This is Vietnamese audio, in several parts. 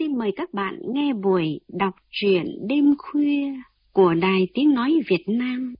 xin mời các bạn nghe buổi đọc truyện đêm khuya của Đài Tiếng Nói Việt Nam.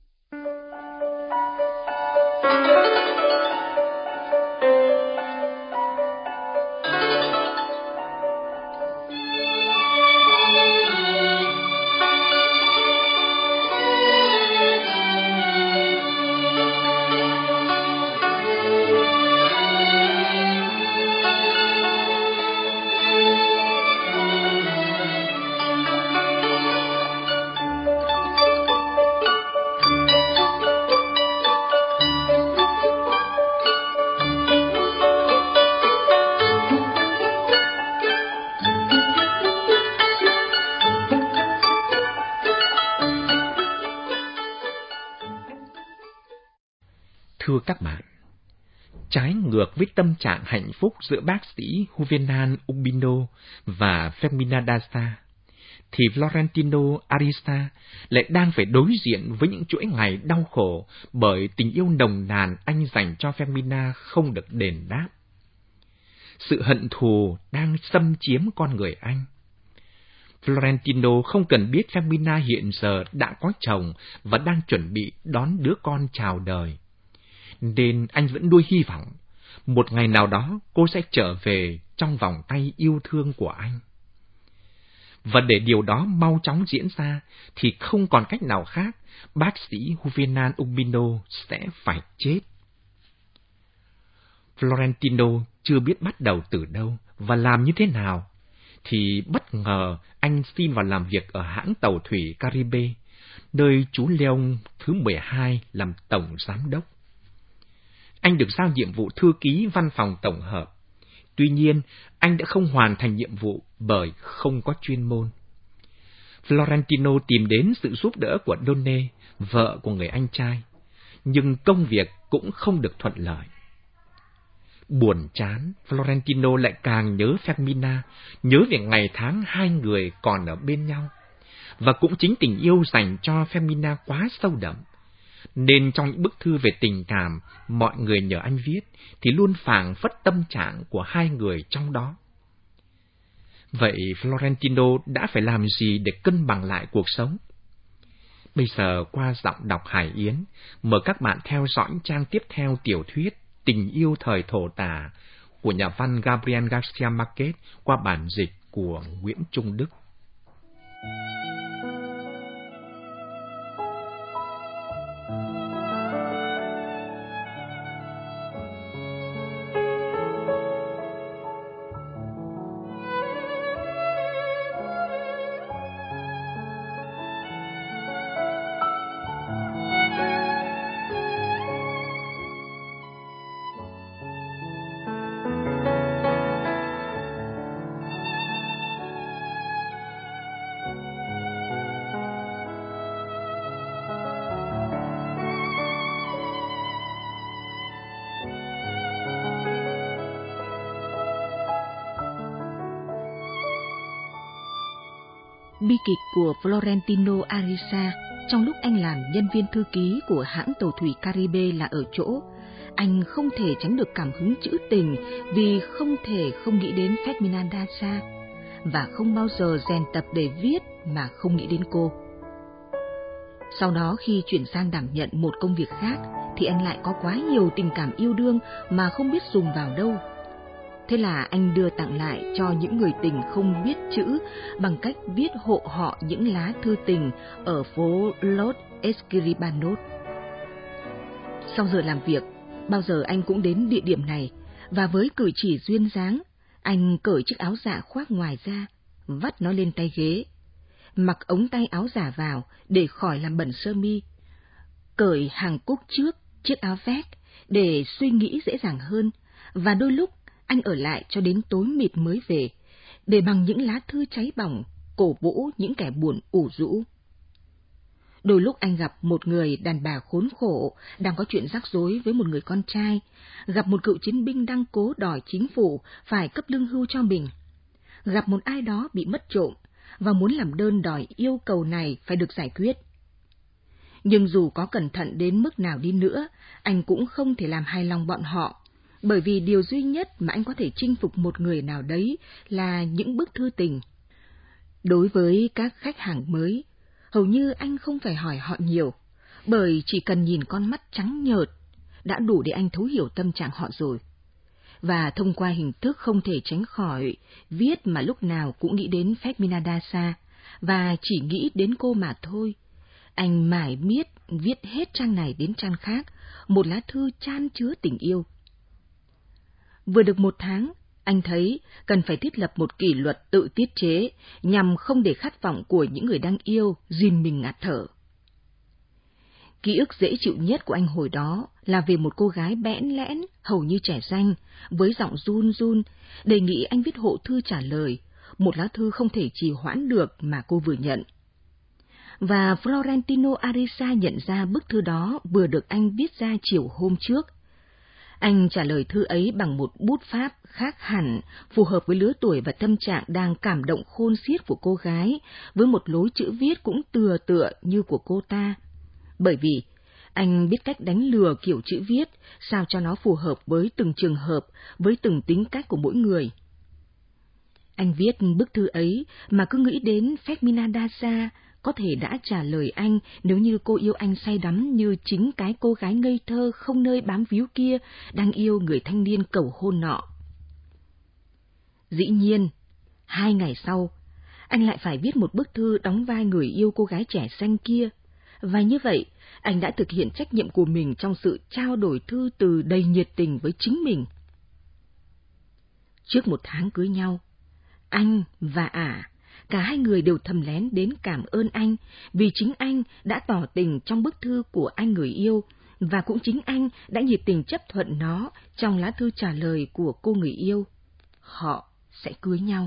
Thưa các bạn, trái ngược với tâm trạng hạnh phúc giữa bác sĩ Juvenal Urbino và Fermina Daza, thì Florentino Arisa lại đang phải đối diện với những chuỗi ngày đau khổ bởi tình yêu nồng nàn anh dành cho Fermina không được đền đáp. Sự hận thù đang xâm chiếm con người anh. Florentino không cần biết Fermina hiện giờ đã có chồng và đang chuẩn bị đón đứa con chào đời, nên anh vẫn nuôi hy vọng một ngày nào đó cô sẽ trở về trong vòng tay yêu thương của anh. Và để điều đó mau chóng diễn ra thì không còn cách nào khác, bác sĩ Juvenal Urbino sẽ phải chết. Florentino chưa biết bắt đầu từ đâu và làm như thế nào, thì bất ngờ anh xin vào làm việc ở hãng tàu thủy Caribe, nơi chú Leon thứ 12 làm tổng giám đốc. Anh được giao nhiệm vụ thư ký văn phòng tổng hợp. Tuy nhiên, anh đã không hoàn thành nhiệm vụ bởi không có chuyên môn. Florentino tìm đến sự giúp đỡ của Donne, vợ của người anh trai, nhưng công việc cũng không được thuận lợi. Buồn chán, Florentino lại càng nhớ Fermina, nhớ về ngày tháng hai người còn ở bên nhau. Và cũng chính tình yêu dành cho Fermina quá sâu đậm, nên trong những bức thư về tình cảm mọi người nhờ anh viết thì luôn phảng phất tâm trạng của hai người trong đó. Vậy Florentino đã phải làm gì để cân bằng lại cuộc sống? Bây giờ qua giọng đọc Hải Yến, mời các bạn theo dõi trang tiếp theo tiểu thuyết Tình yêu thời thổ tả của nhà văn Gabriel Garcia Marquez qua bản dịch của Nguyễn Trung Đức. Bi kịch của Florentino Arisa trong lúc anh làm nhân viên thư ký của hãng tàu thủy Caribe là ở chỗ anh không thể tránh được cảm hứng trữ tình vì không thể không nghĩ đến Fermina Daza và không bao giờ rèn tập để viết mà không nghĩ đến cô. Sau đó khi chuyển sang đảm nhận một công việc khác thì anh lại có quá nhiều tình cảm yêu đương mà không biết dùng vào đâu. Thế là anh đưa tặng lại cho những người tình không biết chữ bằng cách viết hộ họ những lá thư tình ở phố Los Escribanos. Sau giờ làm việc, bao giờ anh cũng đến địa điểm này, và với cử chỉ duyên dáng, anh cởi chiếc áo dạ khoác ngoài ra, vắt nó lên tay ghế, mặc ống tay áo giả vào để khỏi làm bẩn sơ mi, cởi hàng cúc trước chiếc áo vest để suy nghĩ dễ dàng hơn, và đôi lúc anh ở lại cho đến tối mịt mới về, để bằng những lá thư cháy bỏng cổ vũ những kẻ buồn ủ rũ. Đôi lúc anh gặp một người đàn bà khốn khổ đang có chuyện rắc rối với một người con trai, gặp một cựu chiến binh đang cố đòi chính phủ phải cấp lương hưu cho mình, gặp một ai đó bị mất trộm và muốn làm đơn đòi yêu cầu này phải được giải quyết. Nhưng dù có cẩn thận đến mức nào đi nữa, anh cũng không thể làm hài lòng bọn họ, bởi vì điều duy nhất mà anh có thể chinh phục một người nào đấy là những bức thư tình, Đối với các khách hàng mới, hầu như anh không phải hỏi họ nhiều, bởi chỉ cần nhìn con mắt trắng nhợt đã đủ để anh thấu hiểu tâm trạng họ rồi. Và thông qua hình thức không thể tránh khỏi viết mà lúc nào cũng nghĩ đến Fermina Daza và chỉ nghĩ đến cô mà thôi, anh mải miết viết hết trang này đến trang khác, một lá thư chan chứa tình yêu. Vừa được 1 tháng, anh thấy cần phải thiết lập một kỷ luật tự tiết chế nhằm không để khát vọng của những người đang yêu dìm mình ngạt thở. Ký ức dễ chịu nhất của anh hồi đó là về một cô gái bẽn lẽn, hầu như trẻ ranh, với giọng run run, đề nghị anh viết hộ thư trả lời, một lá thư không thể trì hoãn được mà cô vừa nhận. Và Florentino Arisa nhận ra bức thư đó vừa được anh viết ra chiều hôm trước. Anh trả lời thư ấy bằng một bút pháp khác hẳn, phù hợp với lứa tuổi và tâm trạng đang cảm động khôn xiết của cô gái, với một lối chữ viết cũng tựa như của cô ta. Bởi vì anh biết cách đánh lừa kiểu chữ viết, sao cho nó phù hợp với từng trường hợp, với từng tính cách của mỗi người. Anh viết bức thư ấy mà cứ nghĩ đến Fermina Daza có thể đã trả lời anh nếu như cô yêu anh say đắm như chính cái cô gái ngây thơ không nơi bám víu kia đang yêu người thanh niên cầu hôn nọ. Dĩ nhiên, 2 ngày sau, anh lại phải viết một bức thư đóng vai người yêu cô gái trẻ xanh kia, và như vậy, anh đã thực hiện trách nhiệm của mình trong sự trao đổi thư từ đầy nhiệt tình với chính mình. Trước 1 tháng cưới nhau, anh và cả hai người đều thầm lén đến cảm ơn anh vì chính anh đã tỏ tình trong bức thư của anh người yêu, và cũng chính anh đã nhiệt tình chấp thuận nó trong lá thư trả lời của cô người yêu. Họ sẽ cưới nhau.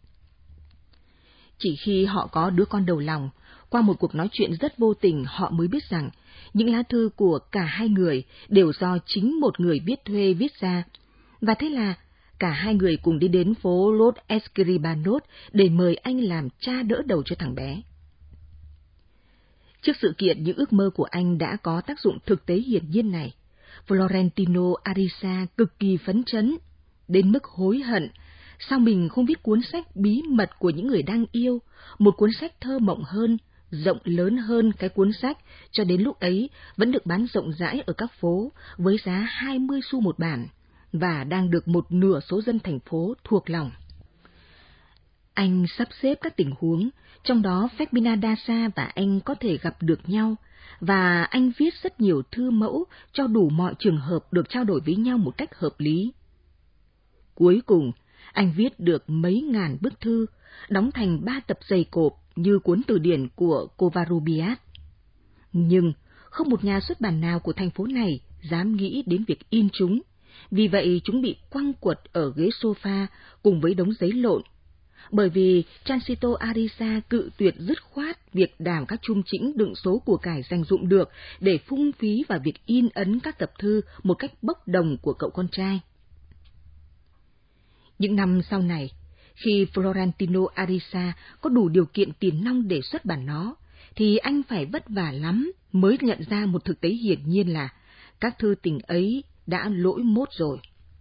Chỉ khi họ có đứa con đầu lòng, qua một cuộc nói chuyện rất vô tình, họ mới biết rằng những lá thư của cả hai người đều do chính một người viết thuê viết ra, và thế là cả hai người cùng đi đến phố Los Escribanos để mời anh làm cha đỡ đầu cho thằng bé. Trước sự kiện những ước mơ của anh đã có tác dụng thực tế hiển nhiên này, Florentino Arisa cực kỳ phấn chấn, đến mức hối hận sao mình không viết cuốn sách bí mật của những người đang yêu, một cuốn sách thơ mộng hơn, rộng lớn hơn cái cuốn sách cho đến lúc ấy vẫn được bán rộng rãi ở các phố với giá 20 xu một bản, và đang được một nửa số dân thành phố thuộc lòng. Anh sắp xếp các tình huống, trong đó Fermina Daza và anh có thể gặp được nhau, và anh viết rất nhiều thư mẫu cho đủ mọi trường hợp được trao đổi với nhau một cách hợp lý. Cuối cùng, anh viết được mấy ngàn bức thư, đóng thành 3 tập dày cộp như cuốn từ điển của Covarrubias. Nhưng không một nhà xuất bản nào của thành phố này dám nghĩ đến việc in chúng, vì vậy chúng bị quăng quật ở ghế sofa cùng với đống giấy lộn. Bởi vì Transito Arisa cự tuyệt dứt khoát việc đào các chum chĩnh đựng số của cải dành dụm được để phung phí vào việc in ấn các tập thư một cách bốc đồng của cậu con trai. Những năm sau này, khi Florentino Arisa có đủ điều kiện tiền nong để xuất bản nó, thì anh phải vất vả lắm mới nhận ra một thực tế hiển nhiên là các thư tình ấy đã lỗi mốt rồi.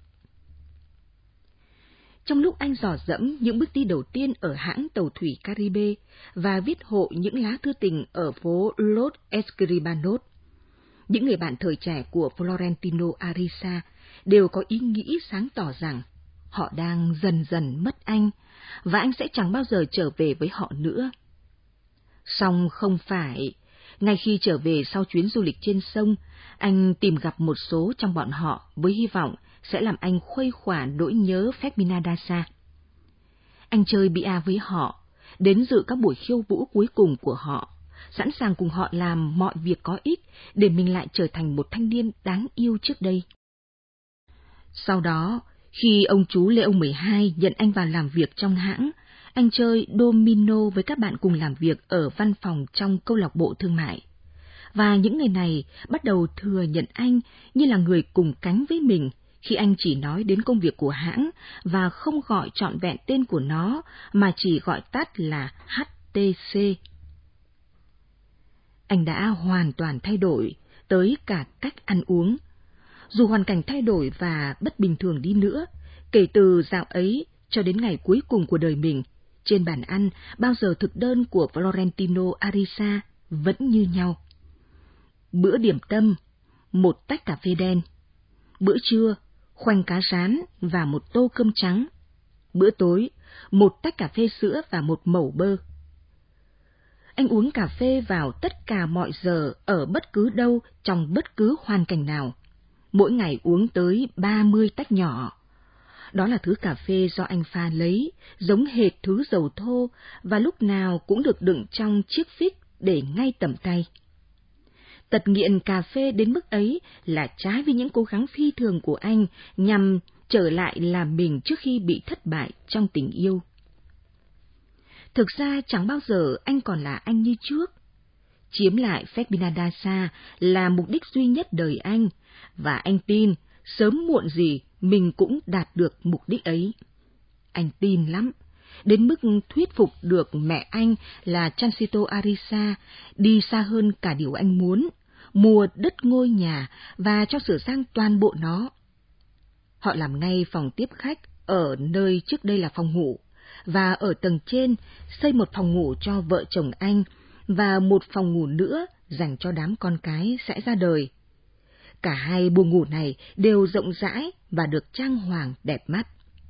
Trong lúc anh dò dẫm những bước đi đầu tiên ở hãng tàu thủy Caribe và viết hộ những lá thư tình ở phố Los Escribanos, những người bạn thời trẻ của Florentino Arisa đều có ý nghĩ sáng tỏ rằng họ đang dần dần mất anh, và anh sẽ chẳng bao giờ trở về với họ nữa. Song không phải. Ngay khi trở về sau chuyến du lịch trên sông, anh tìm gặp một số trong bọn họ với hy vọng sẽ làm anh khuây khỏa nỗi nhớ Fermina Daza. Anh chơi bia với họ, đến dự các buổi khiêu vũ cuối cùng của họ, sẵn sàng cùng họ làm mọi việc có ích để mình lại trở thành một thanh niên đáng yêu trước đây. Sau đó, khi ông chú Leo 12 nhận anh vào làm việc trong hãng, anh chơi domino với các bạn cùng làm việc ở văn phòng trong câu lạc bộ thương mại. Và những người này bắt đầu thừa nhận anh như là người cùng cánh với mình khi anh chỉ nói đến công việc của hãng và không gọi trọn vẹn tên của nó mà chỉ gọi tắt là HTC. Anh đã hoàn toàn thay đổi tới cả cách ăn uống. Dù hoàn cảnh thay đổi và bất bình thường đi nữa, kể từ dạo ấy cho đến ngày cuối cùng của đời mình, Trên bàn ăn, bao giờ thực đơn của Florentino Arisa vẫn như nhau. Bữa điểm tâm, một tách cà phê đen. Bữa trưa, khoanh cá rán và một tô cơm trắng. Bữa tối, một tách cà phê sữa và một mẩu bơ. Anh uống cà phê vào tất cả mọi giờ, ở bất cứ đâu, trong bất cứ hoàn cảnh nào. Mỗi ngày uống tới 30 tách nhỏ. Đó là thứ cà phê do anh pha lấy, giống hệt thứ dầu thô, và lúc nào cũng được đựng trong chiếc phích để ngay tầm tay. Tật nghiện cà phê đến mức ấy là trái với những cố gắng phi thường của anh nhằm trở lại làm mình trước khi bị thất bại trong tình yêu. Thực ra chẳng bao giờ anh còn là anh như trước. Chiếm lại Ferdinand là mục đích duy nhất đời anh, và anh tin sớm muộn gì mình cũng đạt được mục đích ấy. Anh tin lắm, đến mức thuyết phục được mẹ anh là Transito Arisa đi xa hơn cả điều anh muốn, mua đất ngôi nhà và cho sửa sang toàn bộ nó. Họ làm ngay phòng tiếp khách ở nơi trước đây là phòng ngủ, và ở tầng trên xây một phòng ngủ cho vợ chồng anh và một phòng ngủ nữa dành cho đám con cái sẽ ra đời. Cả hai buồng ngủ này đều rộng rãi và được trang hoàng đẹp mắt.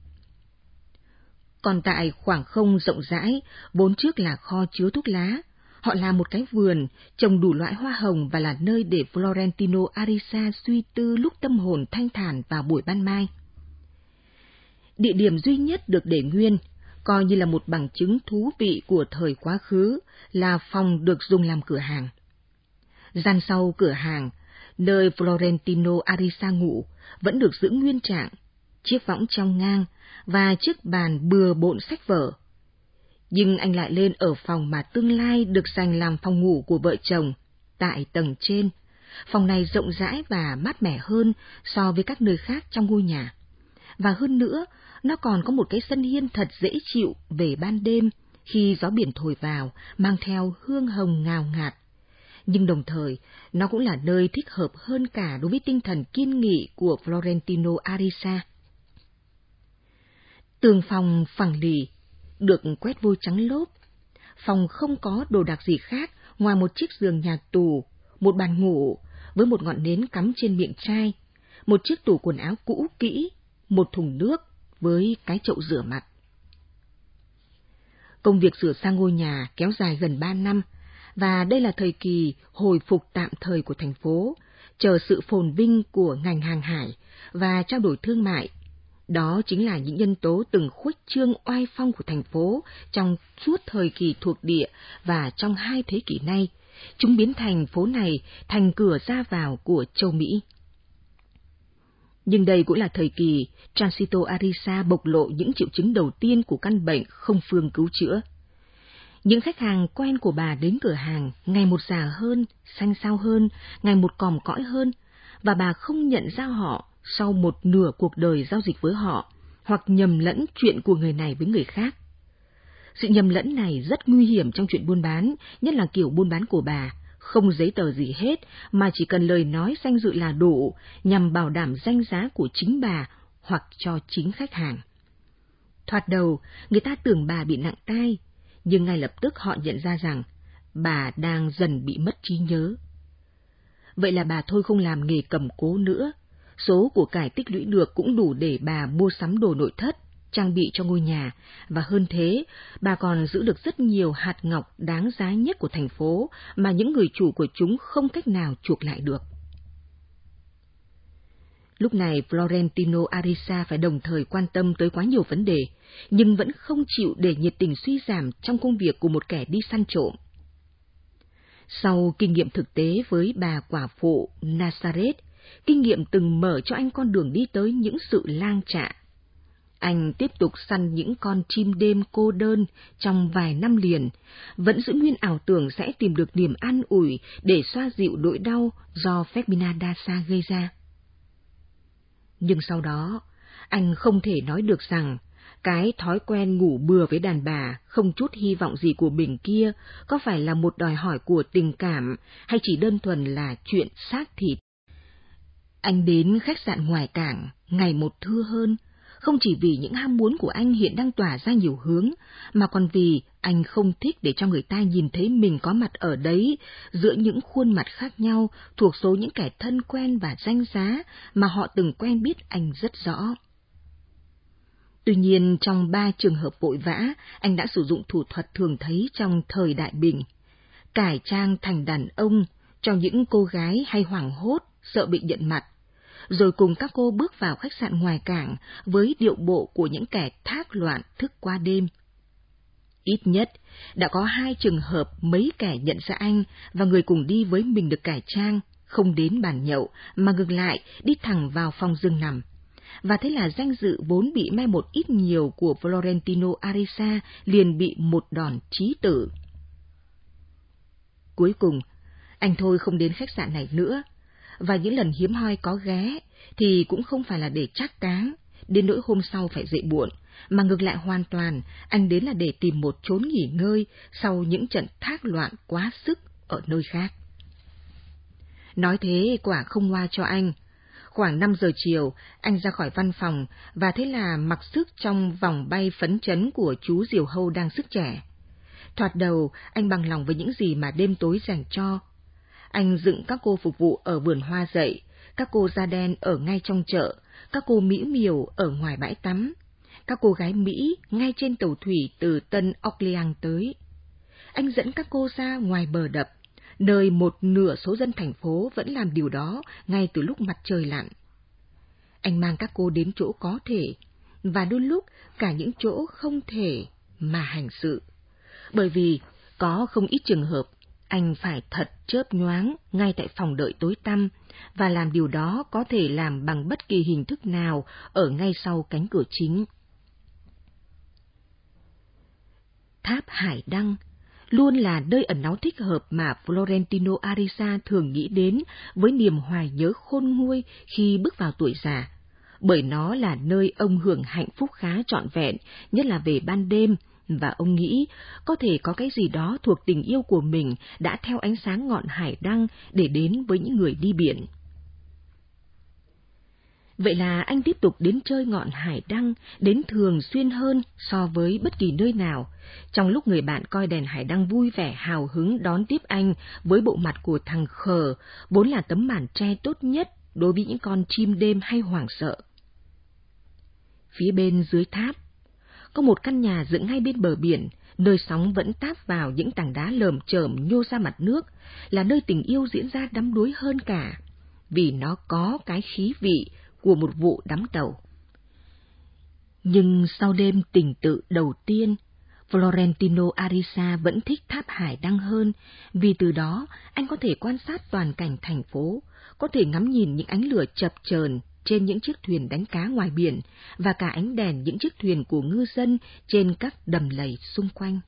Còn tại khoảng không rộng rãi, vốn trước là kho chứa thuốc lá, họ làm một cái vườn, trồng đủ loại hoa hồng và là nơi để Florentino Arisa suy tư lúc tâm hồn thanh thản vào buổi ban mai. Địa điểm duy nhất được để nguyên, coi như là một bằng chứng thú vị của thời quá khứ, là phòng được dùng làm cửa hàng. Gian sau cửa hàng, nơi Florentino Arisa ngủ, vẫn được giữ nguyên trạng, chiếc võng trong ngang và chiếc bàn bừa bộn sách vở. Nhưng anh lại lên ở phòng mà tương lai được dành làm phòng ngủ của vợ chồng, tại tầng trên. Phòng này rộng rãi và mát mẻ hơn so với các nơi khác trong ngôi nhà. Và hơn nữa, nó còn có một cái sân hiên thật dễ chịu về ban đêm khi gió biển thổi vào, mang theo hương hồng ngào ngạt. Nhưng đồng thời, nó cũng là nơi thích hợp hơn cả đối với tinh thần kiên nghị của Florentino Arisa. Tường phòng phẳng lì, được quét vôi trắng lốp. Phòng không có đồ đạc gì khác ngoài một chiếc giường nhà tù, một bàn ngủ với một ngọn nến cắm trên miệng chai, một chiếc tủ quần áo cũ kỹ, một thùng nước với cái chậu rửa mặt. Công việc sửa sang ngôi nhà kéo dài gần 3 năm, và đây là thời kỳ hồi phục tạm thời của thành phố, chờ sự phồn vinh của ngành hàng hải và trao đổi thương mại. Đó chính là những nhân tố từng khuếch trương oai phong của thành phố trong suốt thời kỳ thuộc địa, và trong 2 thế kỷ nay, chúng biến thành phố này thành cửa ra vào của châu Mỹ. Nhưng đây cũng là thời kỳ Transito Arisa bộc lộ những triệu chứng đầu tiên của căn bệnh không phương cứu chữa. Những khách hàng quen của bà đến cửa hàng ngày một già hơn, xanh xao hơn, ngày một còm cõi hơn, và bà không nhận ra họ sau một nửa cuộc đời giao dịch với họ, hoặc nhầm lẫn chuyện của người này với người khác. Sự nhầm lẫn này rất nguy hiểm trong chuyện buôn bán, nhất là kiểu buôn bán của bà, không giấy tờ gì hết, mà chỉ cần lời nói danh dự là đủ, nhằm bảo đảm danh giá của chính bà hoặc cho chính khách hàng. Thoạt đầu, người ta tưởng bà bị nặng tai, nhưng ngay lập tức họ nhận ra rằng bà đang dần bị mất trí nhớ. Vậy là bà thôi không làm nghề cầm cố nữa. Số của cải tích lũy được cũng đủ để bà mua sắm đồ nội thất, trang bị cho ngôi nhà, và hơn thế, bà còn giữ được rất nhiều hạt ngọc đáng giá nhất của thành phố mà những người chủ của chúng không cách nào chuộc lại được. Lúc này Florentino Arisa phải đồng thời quan tâm tới quá nhiều vấn đề, nhưng vẫn không chịu để nhiệt tình suy giảm trong công việc của một kẻ đi săn trộm. Sau kinh nghiệm thực tế với bà quả phụ Nazareth, kinh nghiệm từng mở cho anh con đường đi tới những sự lang trạ. Anh tiếp tục săn những con chim đêm cô đơn trong vài năm liền, vẫn giữ nguyên ảo tưởng sẽ tìm được niềm an ủi để xoa dịu nỗi đau do Ferdinand gây ra. Nhưng sau đó, anh không thể nói được rằng cái thói quen ngủ bừa với đàn bà không chút hy vọng gì của mình kia có phải là một đòi hỏi của tình cảm hay chỉ đơn thuần là chuyện xác thịt. Anh đến khách sạn ngoài cảng ngày một thưa hơn, không chỉ vì những ham muốn của anh hiện đang tỏa ra nhiều hướng, mà còn vì anh không thích để cho người ta nhìn thấy mình có mặt ở đấy, giữa những khuôn mặt khác nhau, thuộc số những kẻ thân quen và danh giá mà họ từng quen biết anh rất rõ. Tuy nhiên, trong 3 trường hợp vội vã, anh đã sử dụng thủ thuật thường thấy trong thời Đại Bình. Cải trang thành đàn ông cho những cô gái hay hoảng hốt, sợ bị nhận mặt, rồi cùng các cô bước vào khách sạn ngoài cảng với điệu bộ của những kẻ thác loạn thức qua đêm. Ít nhất, đã có 2 trường hợp mấy kẻ nhận ra anh và người cùng đi với mình được cải trang, không đến bàn nhậu mà ngược lại đi thẳng vào phòng giường nằm. Và thế là danh dự vốn bị mai một ít nhiều của Florentino Ariza liền bị một đòn chí tử. Cuối cùng, anh thôi không đến khách sạn này nữa, và những lần hiếm hoi có ghé thì cũng không phải là để trác táng, đến nỗi hôm sau phải dậy muộn, mà ngược lại hoàn toàn anh đến là để tìm một chốn nghỉ ngơi sau những trận thác loạn quá sức ở nơi khác. Nói thế quả không ngoa cho anh. Khoảng 5 giờ chiều, anh ra khỏi văn phòng và thế là mặc sức trong vòng bay phấn chấn của chú diều hâu đang sức trẻ. Thoạt đầu, anh bằng lòng với những gì mà đêm tối dành cho. Anh dựng các cô phục vụ ở vườn hoa dậy, các cô da đen ở ngay trong chợ, các cô mỹ miều ở ngoài bãi tắm, các cô gái Mỹ ngay trên tàu thủy từ Tân Orleans tới. Anh dẫn các cô ra ngoài bờ đập, nơi một nửa số dân thành phố vẫn làm điều đó ngay từ lúc mặt trời lặn. Anh mang các cô đến chỗ có thể, và đôi lúc cả những chỗ không thể mà hành sự. Bởi vì có không ít trường hợp, anh phải thật chớp nhoáng ngay tại phòng đợi tối tăm, và làm điều đó có thể làm bằng bất kỳ hình thức nào ở ngay sau cánh cửa chính. Tháp Hải Đăng luôn là nơi ẩn náu thích hợp mà Florentino Ariza thường nghĩ đến với niềm hoài nhớ khôn nguôi khi bước vào tuổi già, bởi nó là nơi ông hưởng hạnh phúc khá trọn vẹn, nhất là về ban đêm, và ông nghĩ có thể có cái gì đó thuộc tình yêu của mình đã theo ánh sáng ngọn hải đăng để đến với những người đi biển. Vậy là anh tiếp tục đến chơi ngọn hải đăng, đến thường xuyên hơn so với bất kỳ nơi nào, trong lúc người bạn coi đèn hải đăng vui vẻ hào hứng đón tiếp anh với bộ mặt của thằng khờ, vốn là tấm màn tre tốt nhất đối với những con chim đêm hay hoảng sợ. Phía bên dưới tháp, có một căn nhà dựng ngay bên bờ biển, nơi sóng vẫn táp vào những tảng đá lởm chởm nhô ra mặt nước, là nơi tình yêu diễn ra đắm đuối hơn cả, vì nó có cái khí vị của một vụ đắm tàu. Nhưng sau đêm tình tự đầu tiên, Florentino Ariza vẫn thích tháp hải đăng hơn, vì từ đó anh có thể quan sát toàn cảnh thành phố, có thể ngắm nhìn những ánh lửa chập chờn trên những chiếc thuyền đánh cá ngoài biển, và cả ánh đèn những chiếc thuyền của ngư dân trên các đầm lầy xung quanh.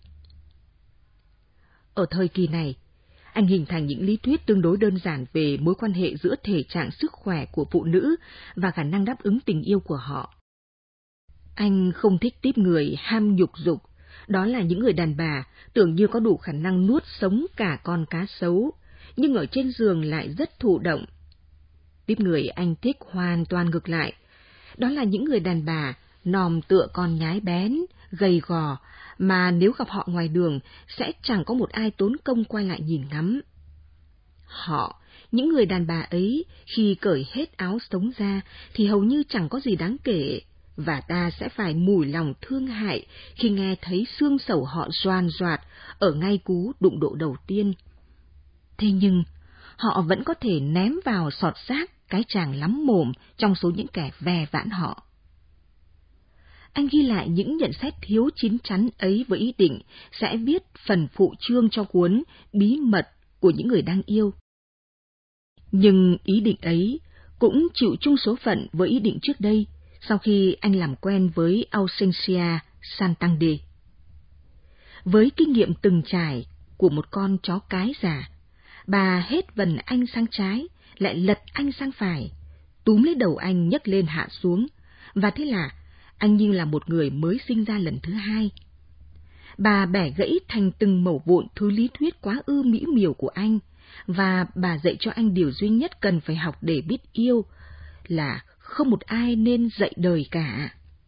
Ở thời kỳ này, anh hình thành những lý thuyết tương đối đơn giản về mối quan hệ giữa thể trạng sức khỏe của phụ nữ và khả năng đáp ứng tình yêu của họ. Anh không thích típ người ham nhục dục, đó là những người đàn bà tưởng như có đủ khả năng nuốt sống cả con cá sấu, nhưng ở trên giường lại rất thụ động. Típ người anh thích hoàn toàn ngược lại, đó là những người đàn bà nòm tựa con nhái bén, gầy gò, mà nếu gặp họ ngoài đường sẽ chẳng có một ai tốn công quay lại nhìn ngắm. Họ, những người đàn bà ấy, khi cởi hết áo sống ra thì hầu như chẳng có gì đáng kể, và ta sẽ phải mủi lòng thương hại khi nghe thấy xương sầu họ doàn doạt ở ngay cú đụng độ đầu tiên. Thế nhưng, họ vẫn có thể ném vào sọt rác cái chàng lắm mồm trong số những kẻ ve vãn họ. Anh ghi lại những nhận xét thiếu chín chắn ấy với ý định sẽ viết phần phụ chương cho cuốn Bí mật của những người đang yêu. Nhưng ý định ấy cũng chịu chung số phận với ý định trước đây, sau khi anh làm quen với Ausencia Santander. Với kinh nghiệm từng trải của một con chó cái già, bà hết vần anh sang trái, lại lật anh sang phải, túm lấy đầu anh nhấc lên hạ xuống, và thế là anh như là một người mới sinh ra lần thứ hai. Bà bẻ gãy thành từng mẩu vụn thứ lý thuyết quá ư mỹ miều của anh, và bà dạy cho anh điều duy nhất cần phải học để biết yêu, là không một ai nên dạy đời cả.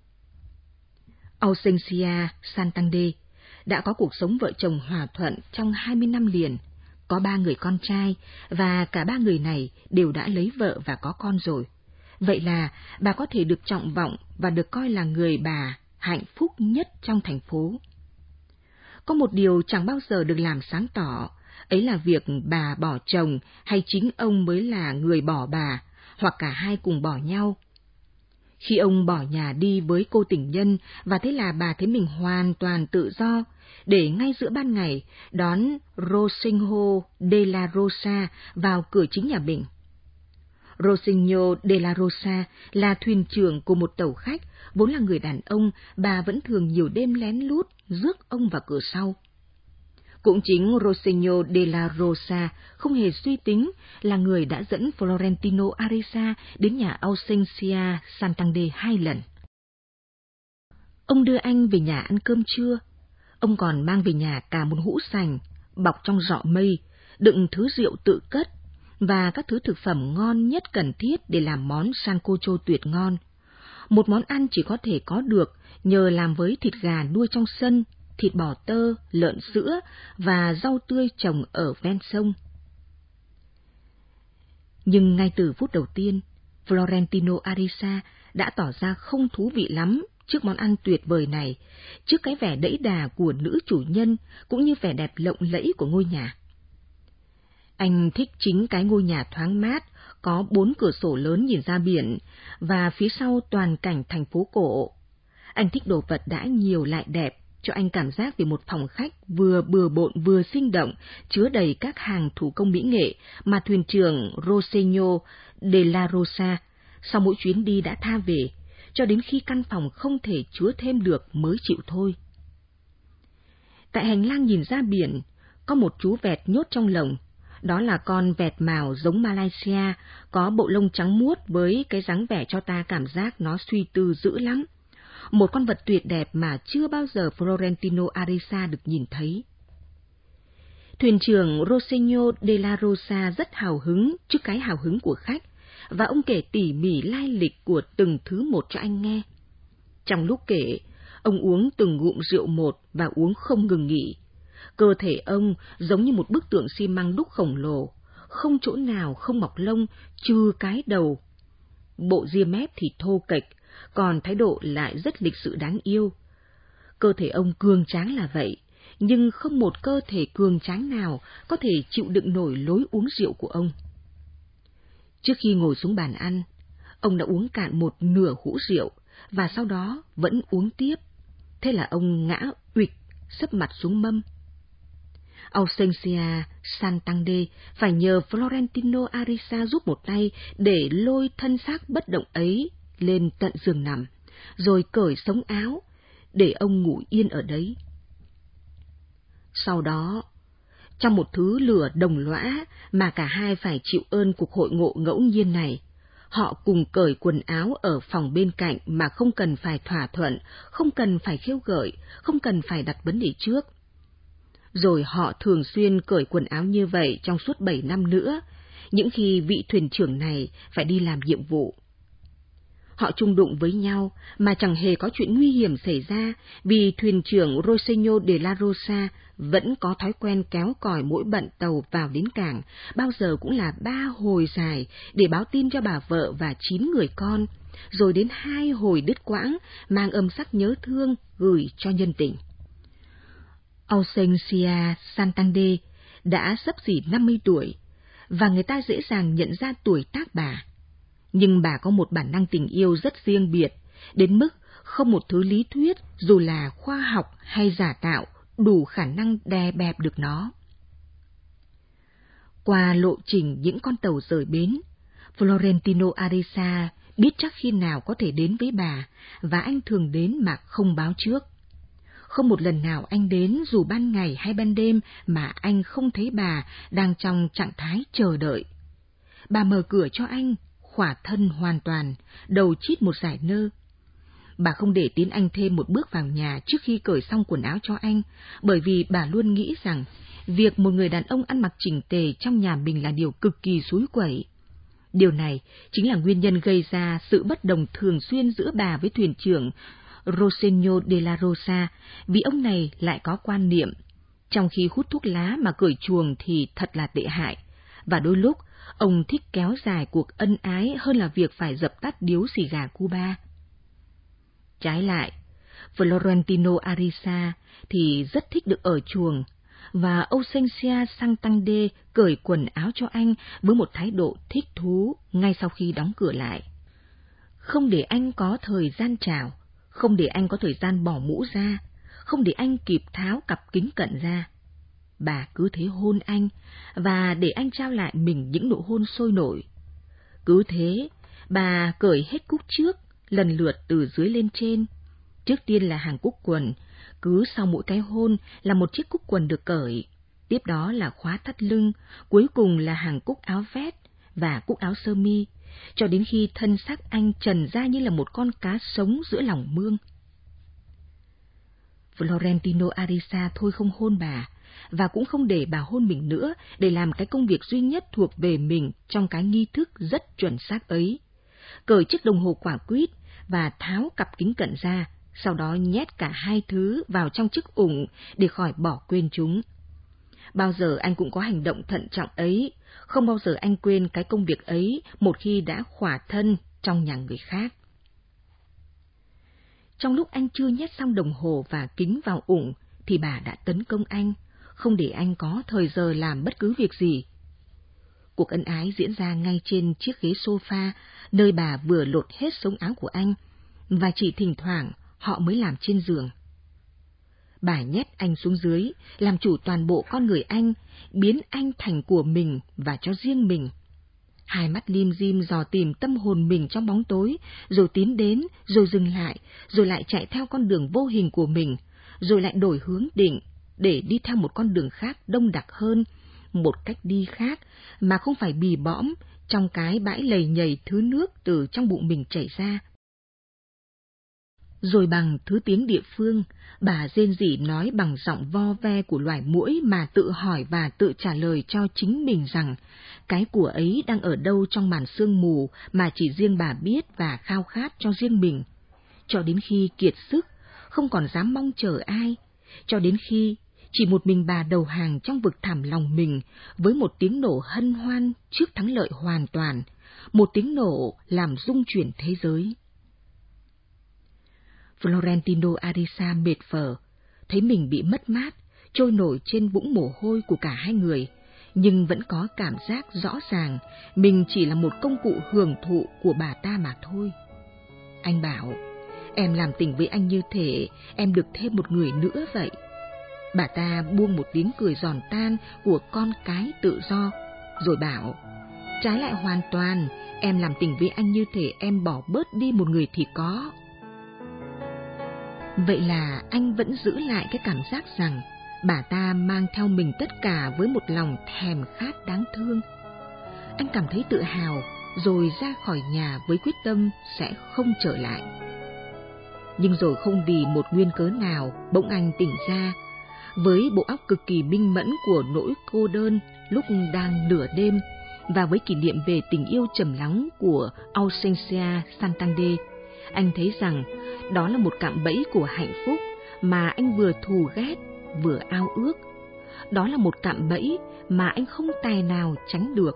Ausencia Santander đã có cuộc sống vợ chồng hòa thuận trong 20 năm liền, có 3 người con trai và cả 3 người này đều đã lấy vợ và có con rồi. Vậy là bà có thể được trọng vọng và được coi là người bà hạnh phúc nhất trong thành phố. Có một điều chẳng bao giờ được làm sáng tỏ, ấy là việc bà bỏ chồng hay chính ông mới là người bỏ bà, hoặc cả hai cùng bỏ nhau. Khi ông bỏ nhà đi với cô tình nhân và thế là bà thấy mình hoàn toàn tự do, để ngay giữa ban ngày đón Rosinho de la Rosa vào cửa chính nhà mình. Rosinho de la Rosa là thuyền trưởng của một tàu khách, vốn là người đàn ông, bà vẫn thường nhiều đêm lén lút rước ông vào cửa sau. Cũng chính Rosinho de la Rosa không hề suy tính là người đã dẫn Florentino Ariza đến nhà Ausencia Santander 2 lần. Ông đưa anh về nhà ăn cơm trưa. Ông còn mang về nhà cả một hũ sành, bọc trong giọ mây, đựng thứ rượu tự cất, và các thứ thực phẩm ngon nhất cần thiết để làm món sancocho tuyệt ngon. Một món ăn chỉ có thể có được nhờ làm với thịt gà nuôi trong sân, thịt bò tơ, lợn sữa và rau tươi trồng ở ven sông. Nhưng ngay từ phút đầu tiên, Florentino Ariza đã tỏ ra không thú vị lắm trước món ăn tuyệt vời này, trước cái vẻ đẫy đà của nữ chủ nhân cũng như vẻ đẹp lộng lẫy của ngôi nhà. Anh thích chính cái ngôi nhà thoáng mát, có 4 cửa sổ lớn nhìn ra biển, và phía sau toàn cảnh thành phố cổ. Anh thích đồ vật đã nhiều lại đẹp, cho anh cảm giác về một phòng khách vừa bừa bộn vừa sinh động, chứa đầy các hàng thủ công mỹ nghệ mà thuyền trưởng Rosinho de la Rosa sau mỗi chuyến đi đã tha về, cho đến khi căn phòng không thể chứa thêm được mới chịu thôi. Tại hành lang nhìn ra biển, có một chú vẹt nhốt trong lồng. Đó là con vẹt mào giống Malaysia, có bộ lông trắng muốt với cái dáng vẻ cho ta cảm giác nó suy tư dữ lắm. Một con vật tuyệt đẹp mà chưa bao giờ Florentino Ariza được nhìn thấy. Thuyền trưởng Rosinho de la Rosa rất hào hứng trước cái hào hứng của khách, và ông kể tỉ mỉ lai lịch của từng thứ một cho anh nghe. Trong lúc kể, ông uống từng ngụm rượu một và uống không ngừng nghỉ. Cơ thể ông giống như một bức tượng xi măng đúc khổng lồ, không chỗ nào không mọc lông trừ cái đầu. Bộ ria mép thì thô kệch, còn thái độ lại rất lịch sự đáng yêu. Cơ thể ông cường tráng là vậy, nhưng không một cơ thể cường tráng nào có thể chịu đựng nổi lối uống rượu của ông. Trước khi ngồi xuống bàn ăn, ông đã uống cạn một nửa hũ rượu, và sau đó vẫn uống tiếp. Thế là ông ngã uịch, sấp mặt xuống mâm. Ausencia Santander phải nhờ Florentino Ariza giúp một tay để lôi thân xác bất động ấy lên tận giường nằm, rồi cởi sống áo, để ông ngủ yên ở đấy. Sau đó, trong một thứ lửa đồng lõa mà cả hai phải chịu ơn cuộc hội ngộ ngẫu nhiên này, họ cùng cởi quần áo ở phòng bên cạnh mà không cần phải thỏa thuận, không cần phải khiêu gợi, không cần phải đặt vấn đề trước. Rồi họ thường xuyên cởi quần áo như vậy trong suốt 7 năm nữa, những khi vị thuyền trưởng này phải đi làm nhiệm vụ. Họ chung đụng với nhau mà chẳng hề có chuyện nguy hiểm xảy ra, vì thuyền trưởng Rosinho de la Rosa vẫn có thói quen kéo còi mỗi bận tàu vào đến cảng, bao giờ cũng là 3 hồi dài để báo tin cho bà vợ và 9 người con, rồi đến 2 hồi đứt quãng mang âm sắc nhớ thương gửi cho nhân tình. Ausencia Santander đã xấp xỉ 50 tuổi, và người ta dễ dàng nhận ra tuổi tác bà. Nhưng bà có một bản năng tình yêu rất riêng biệt, đến mức không một thứ lý thuyết, dù là khoa học hay giả tạo, đủ khả năng đè bẹp được nó. Qua lộ trình những con tàu rời bến, Florentino Ariza biết chắc khi nào có thể đến với bà, và anh thường đến mà không báo trước. Không một lần nào anh đến dù ban ngày hay ban đêm mà anh không thấy bà đang trong trạng thái chờ đợi. Bà mở cửa cho anh, khỏa thân hoàn toàn, đầu chít một dải nơ. Bà không để tiến anh thêm một bước vào nhà trước khi cởi xong quần áo cho anh, bởi vì bà luôn nghĩ rằng việc một người đàn ông ăn mặc chỉnh tề trong nhà mình là điều cực kỳ xúi quẩy. Điều này chính là nguyên nhân gây ra sự bất đồng thường xuyên giữa bà với thuyền trưởng Roseno de la Rosa vì ông này lại có quan niệm, trong khi hút thuốc lá mà cởi chuồng thì thật là tệ hại, và đôi lúc ông thích kéo dài cuộc ân ái hơn là việc phải dập tắt điếu xì gà Cuba. Trái lại, Florentino Ariza thì rất thích được ở chuồng, và Ausencia Santander cởi quần áo cho anh với một thái độ thích thú ngay sau khi đóng cửa lại. Không để anh có thời gian chào, không để anh có thời gian bỏ mũ ra, không để anh kịp tháo cặp kính cận ra. Bà cứ thế hôn anh, và để anh trao lại mình những nụ hôn sôi nổi. Cứ thế, bà cởi hết cúc trước, lần lượt từ dưới lên trên. Trước tiên là hàng cúc quần, cứ sau mỗi cái hôn là một chiếc cúc quần được cởi, tiếp đó là khóa thắt lưng, cuối cùng là hàng cúc áo vest và cúc áo sơ mi, cho đến khi thân xác anh trần ra như là một con cá sống giữa lòng mương. Florentino Ariza thôi không hôn bà, và cũng không để bà hôn mình nữa để làm cái công việc duy nhất thuộc về mình trong cái nghi thức rất chuẩn xác ấy. Cởi chiếc đồng hồ quả quýt và tháo cặp kính cận ra, sau đó nhét cả hai thứ vào trong chiếc ủng để khỏi bỏ quên chúng. Bao giờ anh cũng có hành động thận trọng ấy, không bao giờ anh quên cái công việc ấy một khi đã khỏa thân trong nhà người khác. Trong lúc anh chưa nhét xong đồng hồ và kính vào ủng, thì bà đã tấn công anh, không để anh có thời giờ làm bất cứ việc gì. Cuộc ân ái diễn ra ngay trên chiếc ghế sofa, nơi bà vừa lột hết sống áo của anh, và chỉ thỉnh thoảng họ mới làm trên giường. Bà nhét anh xuống dưới, làm chủ toàn bộ con người anh, biến anh thành của mình và cho riêng mình. Hai mắt lim dim dò tìm tâm hồn mình trong bóng tối, rồi tiến đến, rồi dừng lại, rồi lại chạy theo con đường vô hình của mình, rồi lại đổi hướng định, để đi theo một con đường khác đông đặc hơn, một cách đi khác mà không phải bì bõm trong cái bãi lầy nhầy thứ nước từ trong bụng mình chảy ra. Rồi bằng thứ tiếng địa phương, bà rên rỉ nói bằng giọng vo ve của loài muỗi mà tự hỏi và tự trả lời cho chính mình rằng cái của ấy đang ở đâu trong màn sương mù mà chỉ riêng bà biết và khao khát cho riêng mình, cho đến khi kiệt sức, không còn dám mong chờ ai, cho đến khi chỉ một mình bà đầu hàng trong vực thẳm lòng mình với một tiếng nổ hân hoan trước thắng lợi hoàn toàn, một tiếng nổ làm rung chuyển thế giới. Florentino Ariza mệt phờ, thấy mình bị mất mát, trôi nổi trên vũng mồ hôi của cả hai người, nhưng vẫn có cảm giác rõ ràng mình chỉ là một công cụ hưởng thụ của bà ta mà thôi. Anh bảo, em làm tình với anh như thể em được thêm một người nữa vậy. Bà ta buông một tiếng cười giòn tan của con cái tự do, rồi bảo, trái lại hoàn toàn, em làm tình với anh như thể em bỏ bớt đi một người thì có. Vậy là anh vẫn giữ lại cái cảm giác rằng bà ta mang theo mình tất cả với một lòng thèm khát đáng thương. Anh cảm thấy tự hào, rồi ra khỏi nhà với quyết tâm sẽ không trở lại. Nhưng rồi không vì một nguyên cớ nào, bỗng anh tỉnh ra, với bộ óc cực kỳ minh mẫn của nỗi cô đơn lúc đang nửa đêm, và với kỷ niệm về tình yêu trầm lắng của Ausencia Santander. Anh thấy rằng đó là một cạm bẫy của hạnh phúc mà anh vừa thù ghét, vừa ao ước. Đó là một cạm bẫy mà anh không tài nào tránh được.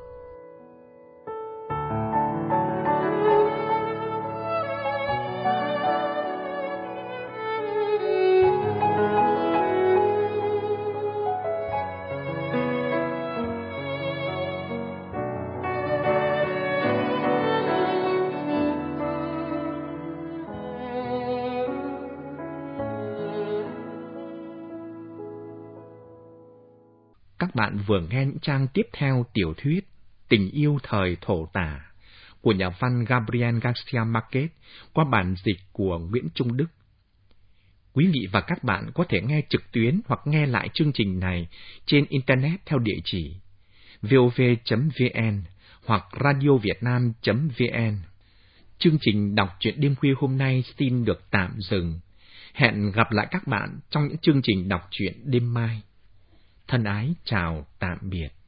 Các bạn vừa nghe những trang tiếp theo tiểu thuyết Tình yêu thời thổ tả của nhà văn Gabriel Garcia Marquez qua bản dịch của Nguyễn Trung Đức. Quý vị và các bạn có thể nghe trực tuyến hoặc nghe lại chương trình này trên Internet theo địa chỉ vov.vn hoặc radiovietnam.vn. Chương trình đọc truyện đêm khuya hôm nay xin được tạm dừng. Hẹn gặp lại các bạn trong những chương trình đọc truyện đêm mai. Thân ái chào tạm biệt.